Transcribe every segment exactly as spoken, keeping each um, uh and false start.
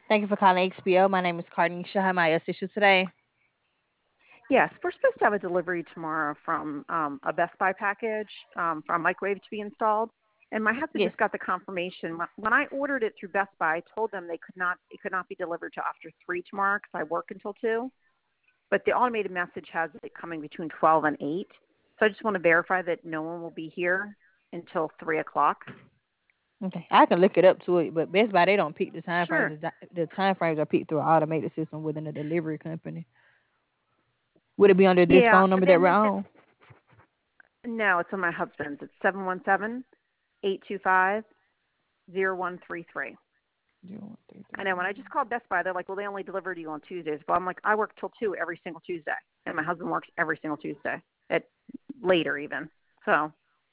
Thank you for calling H B O. My name is Carnisha. How may I assist you today? Yes, we're supposed to have a delivery tomorrow from um, a Best Buy package um, for a microwave to be installed. And my husband Yes. just got the confirmation. When when I ordered it through Best Buy, I told them they could not it could not be delivered till after three tomorrow because I work until two. But the automated message has it coming between twelve and eight. So I just want to verify that no one will be here until three o'clock. Okay. I can look it up to it, but Best Buy they don't pick the time Sure. frames. The the time frames are picked through an automated system within the delivery company. Would it be under this Yeah. phone number that Then we're the, on? no, it's on my husband's. It's seven one seven eight two five zero one three three. Zero one three I know when I three. just called Best Buy, they're like, well, they only deliver to you on Tuesdays. But I'm like, I work till two every single Tuesday, and my husband works every single Tuesday at later even. So,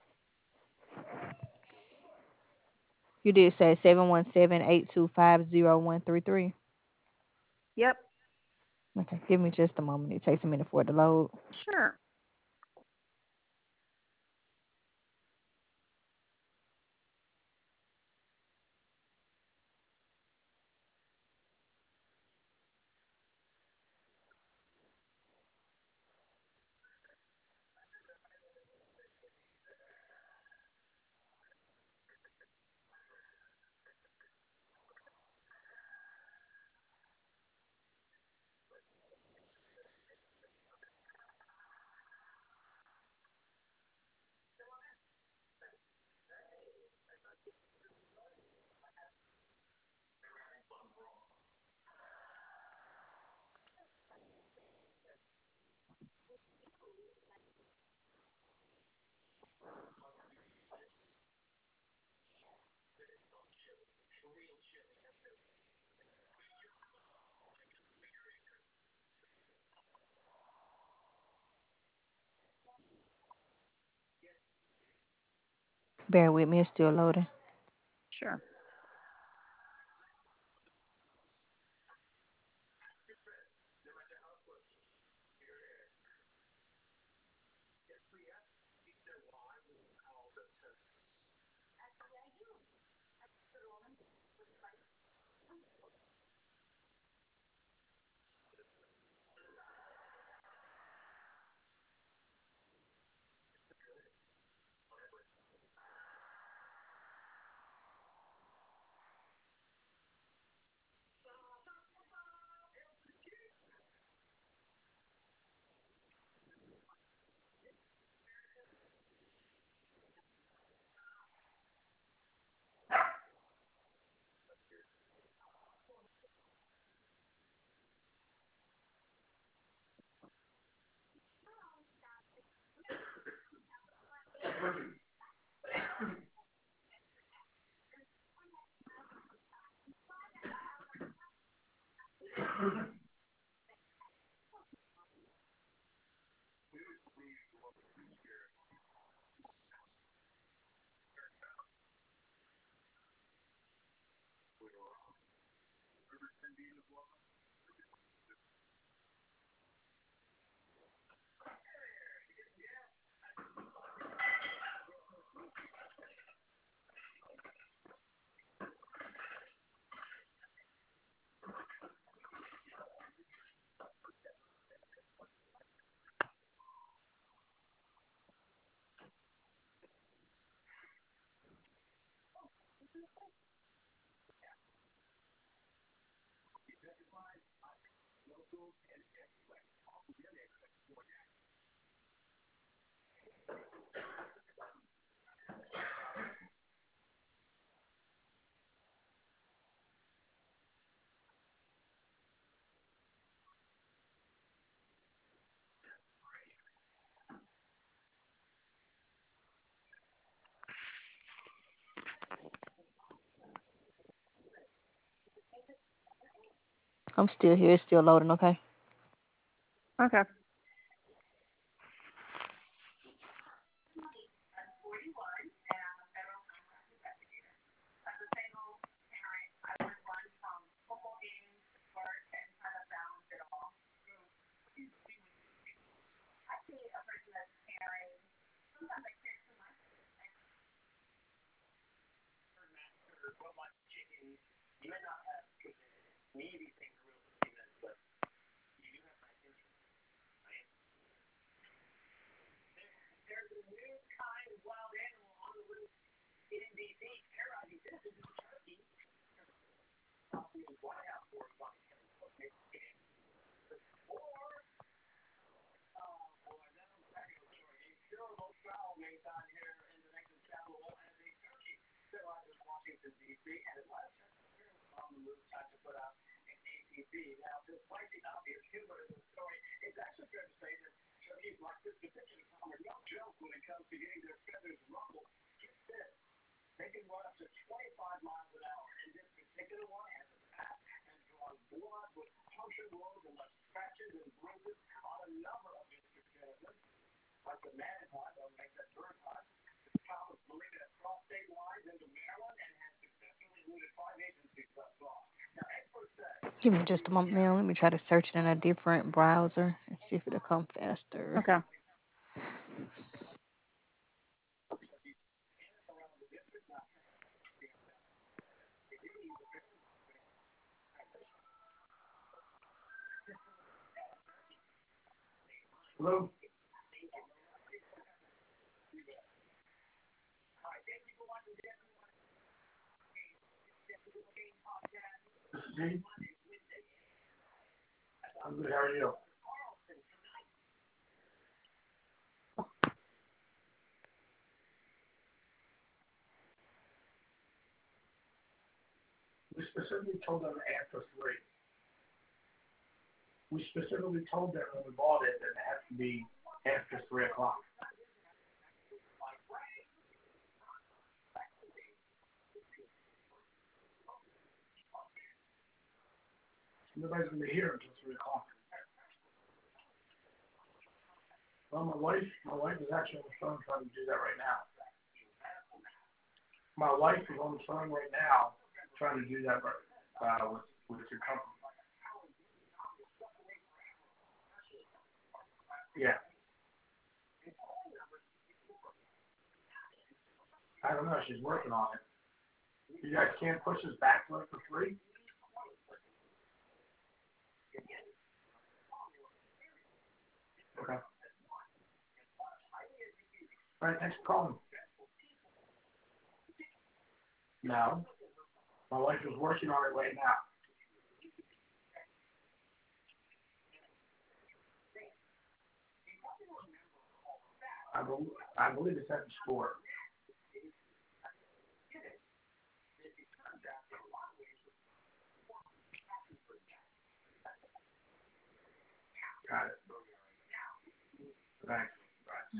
You did say seven one seven eight two five zero one three three. yep, Okay. Give me just a moment. It takes a minute for it to load. sure. Bear with me. It's still loading. Sure. I'm still here. It's still loading. Okay. Okay. Give me just a moment, man. Let me try to search it in a different browser and see if it'll come faster. Okay. Hello? This is Steve. I'm good. How are you? We specifically told them after three. We specifically told them when we bought it that it has to be after three o'clock. Nobody's going to be here until three o'clock. Well, my wife, my wife is actually on the phone trying to do that right now. My wife is on the phone right now trying to do that right, uh, with, with your company. Yeah. I don't know. She's working on it. You guys can't push us back to it for free? Okay. All right, thanks for calling. No. My wife is working on it right now. I believe, I believe it's at the store. Got it. Thanks. Bye.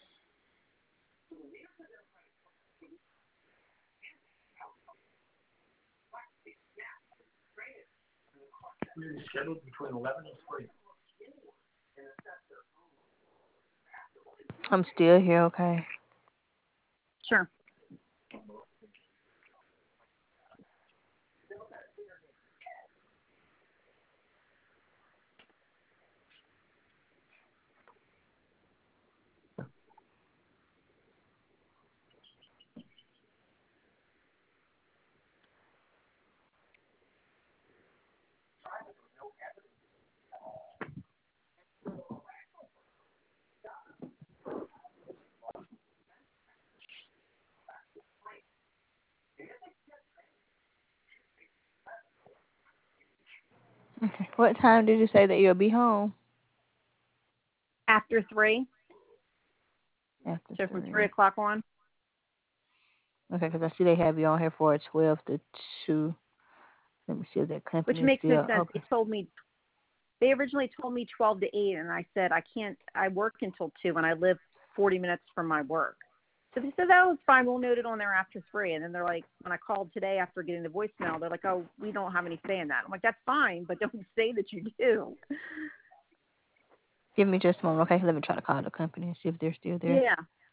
Maybe scheduled between eleven and three. I'm still here, okay? Sure. Okay. What time did you say that you'll be home? After three. After So from three. three o'clock on. Okay, because I see they have you on here for a twelve to two. Let me see if that company Which is makes still no sense. okay. They told me they originally told me twelve to eight, and I said I can't. I work until two, and I live forty minutes from my work. So they said that was fine. We'll note it on there after three. And then they're like, when I called today after getting the voicemail, they're like, oh, we don't have any say in that. I'm like, that's fine, but don't say that you do. Give me just a moment, okay? Let me try to call the company and see if they're still there. Yeah.